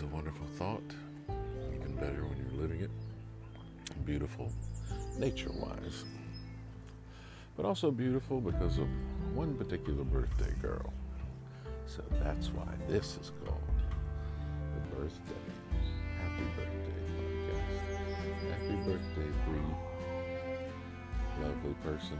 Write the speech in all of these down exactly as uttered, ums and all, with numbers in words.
a wonderful thought, even better when you're living it. Beautiful nature-wise, but also beautiful because of one particular birthday girl. So that's why this is called the birthday. Happy birthday podcast. Happy birthday, Bree. Lovely person.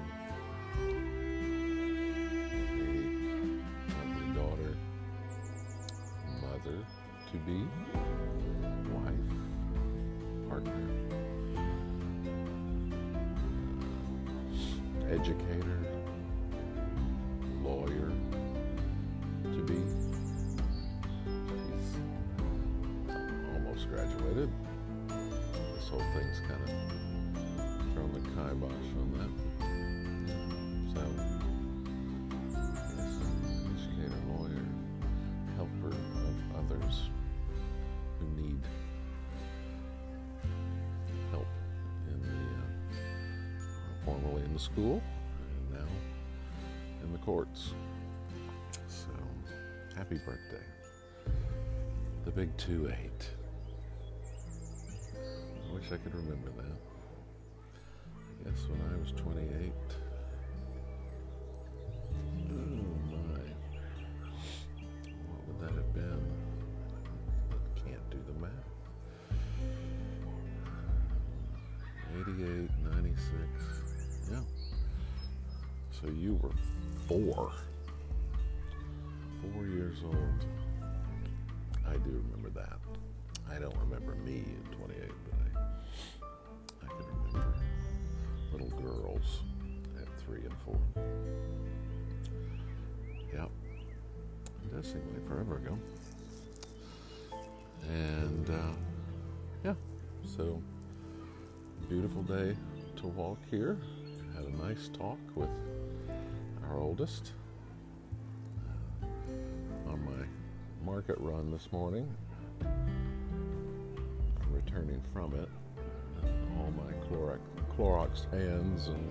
A lovely daughter. Mother to be. Wife. Partner. Educator. Lawyer to be. She's almost graduated. This whole thing's kind of thrown the kibosh on that. So, yes, educator, lawyer, helper of others who need help in the uh, formerly in the school and now in the courts. So, happy birthday. The big two eight. I wish I could remember that. I guess when I was twenty-eight. Oh my. What would that have been? Can't do the math. eighty-eight, ninety-six. Yeah. So you were four. Four years old. I do remember that. I don't remember me at twenty-eight, but I, I can remember little girls at three and four. Yep. It does seem like forever ago. And, uh, yeah. So, beautiful day to walk here. Had a nice talk with our oldest uh, on my market run this morning. I'm returning from it. All my Clorox, Clorox hands and,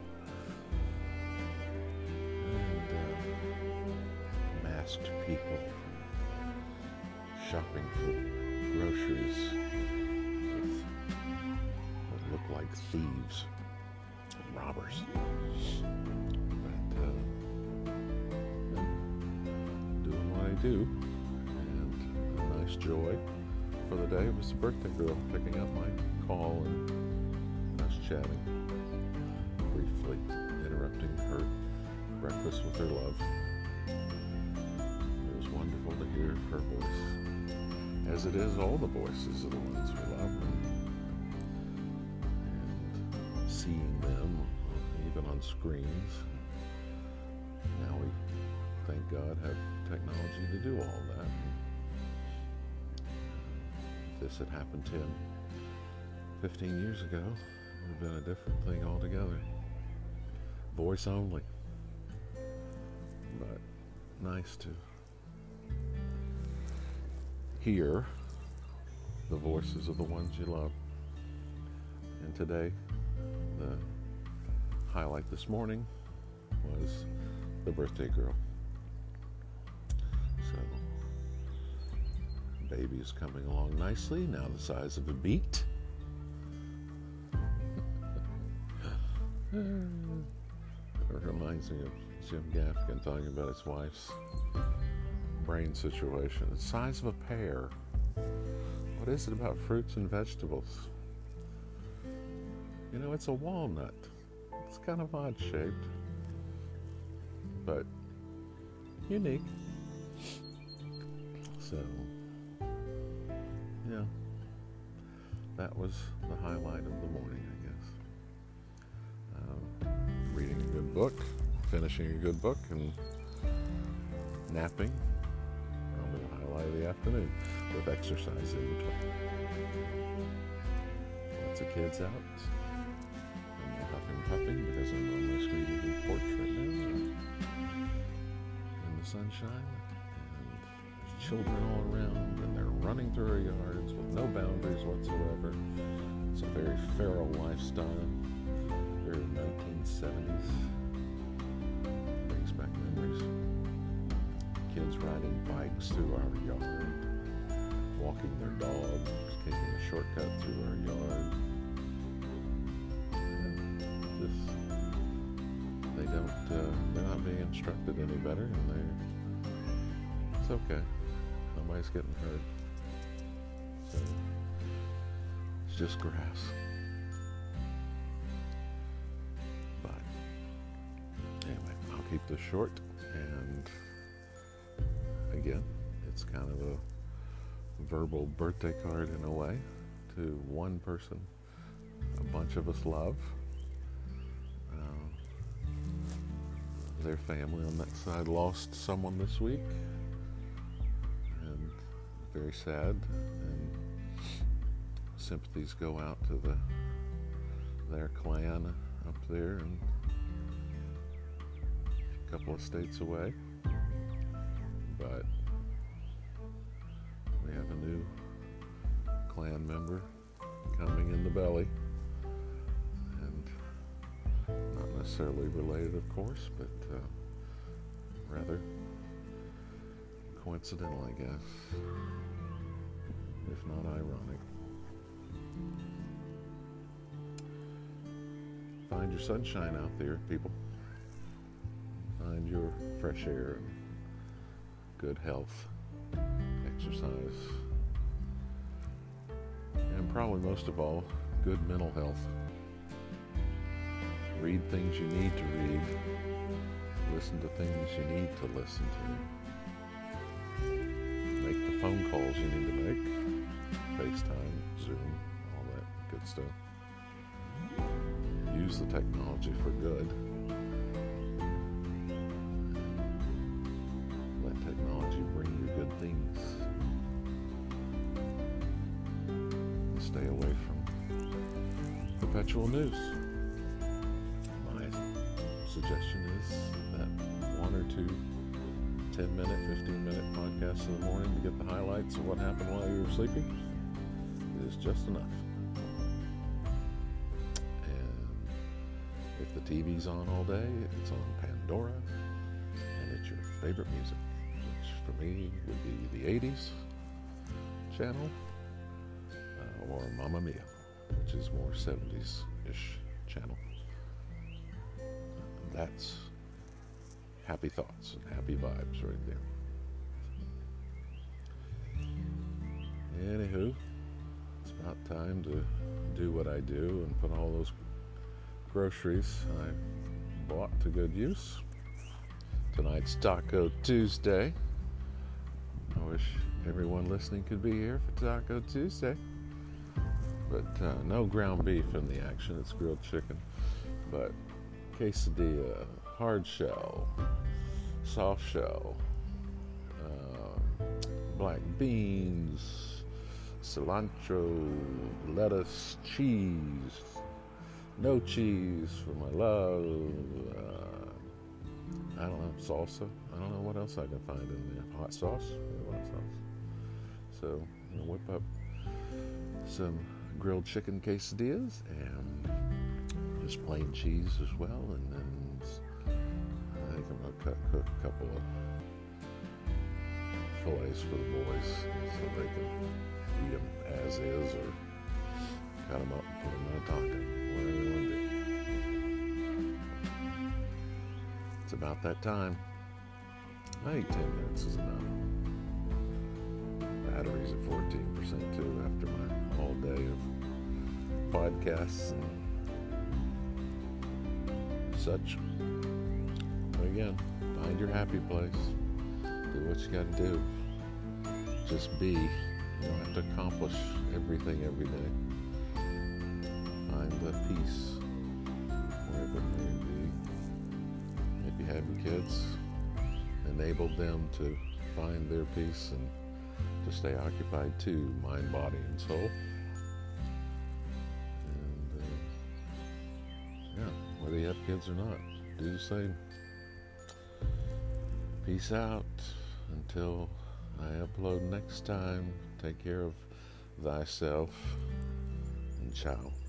and uh, masked people shopping for groceries with what look like thieves and robbers. But uh, doing what I do, and a nice joy for the day was the birthday girl picking up my call and us chatting, briefly interrupting her breakfast with her love. It was wonderful to hear her voice, as it is all the voices of the ones we love, and, and seeing them even on screens. Now we, thank God, have technology to do all that. If this had happened ten, fifteen years ago, it would have been a different thing altogether. Voice only. But nice to hear the voices of the ones you love. And today, the highlight this morning was the birthday girl. So, baby is coming along nicely, now the size of a beet. It reminds me of Jim Gaffigan talking about his wife's brain situation. The size of a pear. What is it about fruits and vegetables? You know, it's a walnut. It's kind of odd shaped, but unique. So, yeah, that was the highlight of the morning, I guess. Um, reading a good book, finishing a good book, and napping. Probably the highlight of the afternoon, with exercise in between. Lots of kids out. I'm huffing puffing because I'm on my screen porch right now, in the sunshine. And there's children all around, and they're running through our yards with no boundaries whatsoever. It's a very feral lifestyle. Very nineteen seventies. Brings back memories. Kids riding bikes through our yard. walking their dogs, taking a shortcut through our yard. Yeah, just they don't, uh, they're not being instructed any better, and they, it's okay. Nobody's getting hurt. So it's just grass. But anyway, I'll keep this short, and again, it's kind of a verbal birthday card in a way to one person a bunch of us love. Uh, their family on that side lost someone this week, and very sad, and sympathies go out to the their clan up there and a couple of states away. But we have a new clan member coming in the belly, and not necessarily related, of course, but uh, rather coincidental, I guess, if not ironic. Find your sunshine out there, people. Find your fresh air and good health, exercise, and probably most of all, good mental health. Read things you need to read. Listen to things you need to listen to. Make the phone calls you need to make. FaceTime, Zoom, all that good stuff. Use the technology for good. Let technology bring you good things. And stay away from perpetual news. My suggestion is that one or two ten minute, fifteen minute podcasts in the morning to get the highlights of what happened while you were sleeping is just enough. If the T V's on all day, it's on Pandora, and it's your favorite music, which for me would be the eighties channel, uh, or Mamma Mia, which is more seventies-ish channel. That's happy thoughts and happy vibes right there. Anywho, it's about time to do what I do and put all those groceries I bought to good use. Tonight's Taco Tuesday. I wish everyone listening could be here for Taco Tuesday. But uh, no ground beef in the action, it's grilled chicken. But quesadilla, hard shell, soft shell, uh, black beans, cilantro, lettuce, cheese, no cheese for my love, uh, I don't know, salsa, I don't know what else I can find in there, hot sauce, hot sauce. So, I'm gonna whip up some grilled chicken quesadillas and just plain cheese as well, and then I think I'm gonna cut, cook a couple of fillets for the boys so they can eat them as is, or cut them up and put them in a taco. Whatever you want to do. It's about that time. I think ten minutes is enough. Battery's at fourteen percent too after my all day of podcasts and such. But again, find your happy place. Do what you got to do. Just be. You don't have to accomplish everything every day. Find the peace wherever it may be. If you have your kids, enable them to find their peace and to stay occupied too, mind, body, and soul. And uh, yeah, whether you have kids or not, do the same. Peace out until I upload next time. Take care of thyself, and ciao.